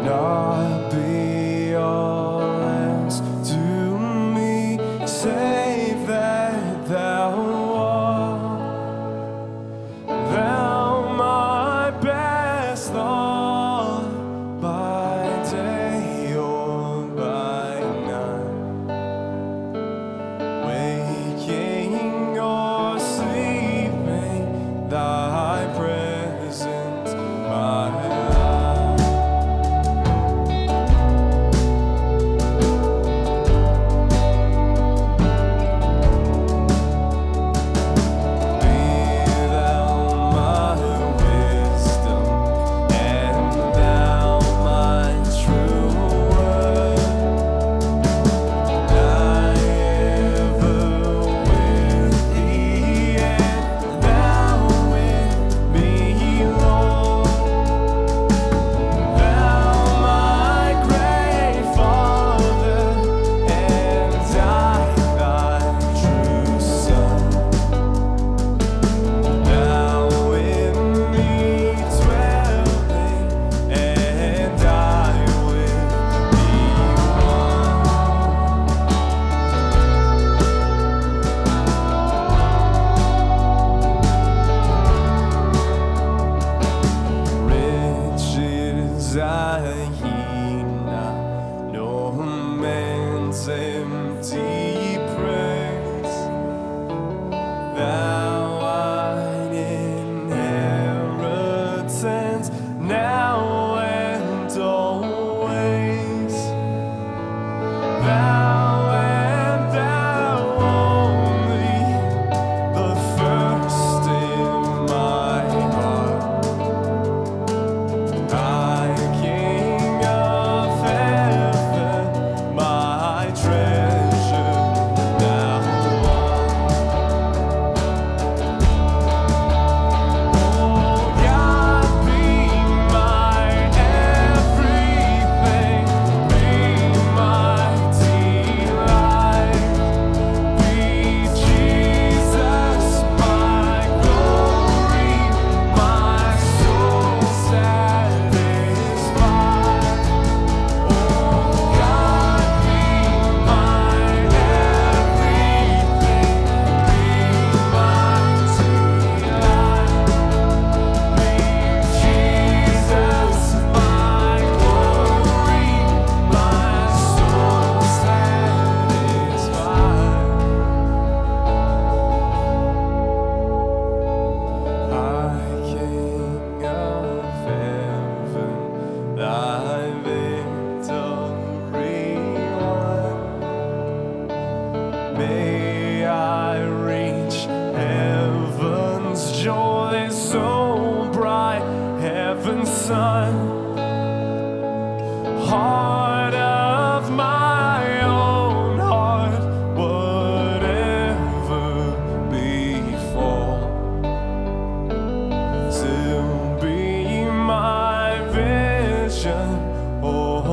not be all else to me, save that thou art, thou my best thought, by day or by night, waking or sleeping, thy presence my no man's empty praise, thou art inheritance now and always, thou and thou only, the first in my heart. May I reach heaven's joy so bright, heaven's sun, heart of my own heart, whatever befall, to be my vision. Oh,